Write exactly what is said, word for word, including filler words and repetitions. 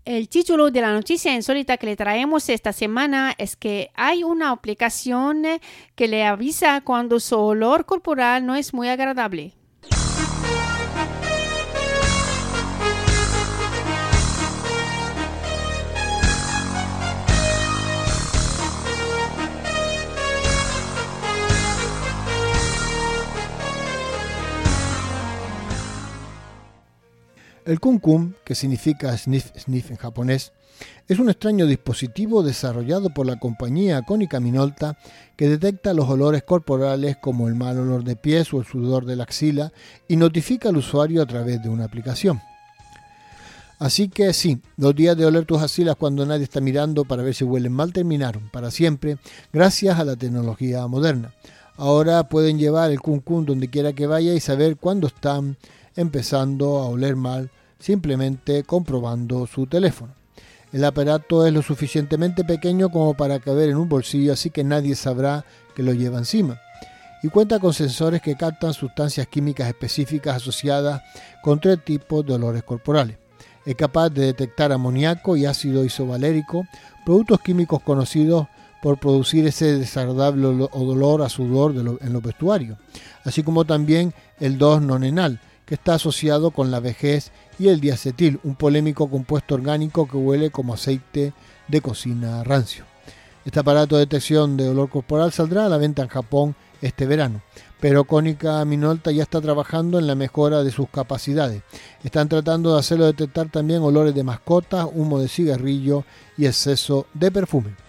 El título de la noticia insólita que le traemos esta semana es que hay una aplicación que le avisa cuando su olor corporal no es muy agradable. El Kun-kun, que significa sniff sniff en japonés, es un extraño dispositivo desarrollado por la compañía Konica Minolta que detecta los olores corporales como el mal olor de pies o el sudor de la axila y notifica al usuario a través de una aplicación. Así que sí, los días de oler tus axilas cuando nadie está mirando para ver si huelen mal terminaron para siempre gracias a la tecnología moderna. Ahora pueden llevar el Kun-kun donde quiera que vaya y saber cuándo están empezando a oler mal simplemente comprobando su teléfono. El aparato es lo suficientemente pequeño como para caber en un bolsillo, así que nadie sabrá que lo lleva encima. Y cuenta con sensores que captan sustancias químicas específicas asociadas con tres tipos de olores corporales. Es capaz de detectar amoníaco y ácido isovalérico, productos químicos conocidos por producir ese desagradable olor a sudor de lo, en los vestuarios, así como también el dos nonenal, que está asociado con la vejez, y el diacetil, un polémico compuesto orgánico que huele como aceite de cocina rancio. Este aparato de detección de olor corporal saldrá a la venta en Japón este verano, pero Konica Minolta ya está trabajando en la mejora de sus capacidades. Están tratando de hacerlo detectar también olores de mascotas, humo de cigarrillo y exceso de perfume.